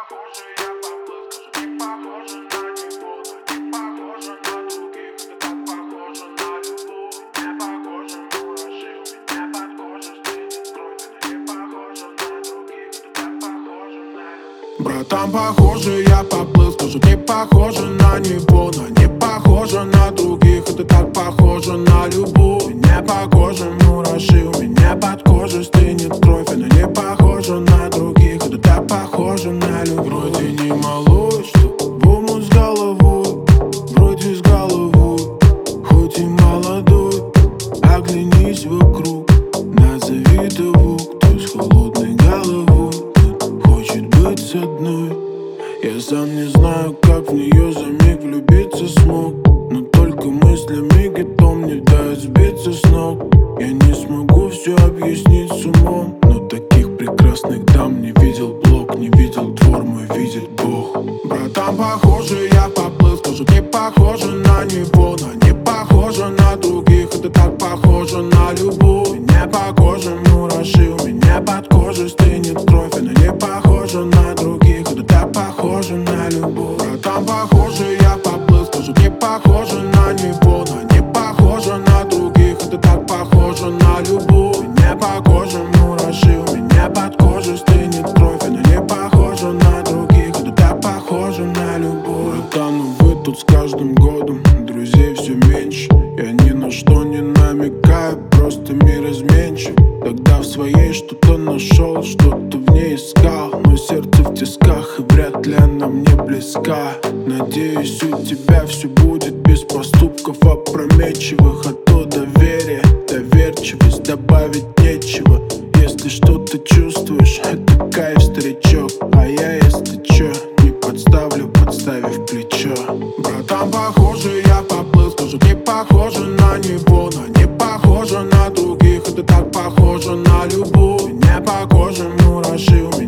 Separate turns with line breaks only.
похоже, я поплыл, скажу, не похоже на него, но не похоже на других. Это так похоже на любовь, не похоже, мураши у меня под кожей стынет кровь. Это не похоже на других, это так похоже на любовь.
Братан, похоже, я поплыл, скажу, не похоже на него, но не похоже на других. Это так похоже на любовь, не похоже, мураши у меня под кожей стынет кровь. Она не похожа на других, это так похоже на любовь. Вроде не малой, что в омут с головой, вроде с головой, хоть и молодой. Оглянись вокруг, назови того, кто с холодной головой хочет быть с одной. Я сам не знаю, как в нее за миг влюбиться смог, но только мыслями гетом мне дают сбиться с ног. Я не смогу все объяснить с умом, но таких прекрасных дам не видел блок, не видел двор мой, видит Бог. Братан, похоже, я поплыл, скажу, не похоже на него, но не похоже на других. Это так похоже на любовь, не похоже, мураши у меня под кожей стынет кровь. Она не похожа на других, это так похоже на любовь. Братан, похоже, я поплыл, скажу, не похоже на него, но не похоже на других. Это так похоже на любовь, не похоже, мураши у меня под кожей стынет кровь. Она не похожа на других, это так похоже на любовь. Братан, ну вы тут с каждым годом друзей все меньше. Я ни на что не намекаю, просто мир изменчив. Тогда в своей что-то нашел, что-то в ней искал, но сердце в тисках, и вряд ли она мне близка. Надеюсь, у тебя все будет без поступков опрометчивых, а то доверие, доверчивость добавить нечего. Если что-то чувствуешь, это кайф, старичок, а я, если чё, не подставлю, подставив плечо. Братан, похоже, я поплыл, скажу, не похоже на него, но не похоже на других. Это так похоже на любовь, не похоже, мураши у меня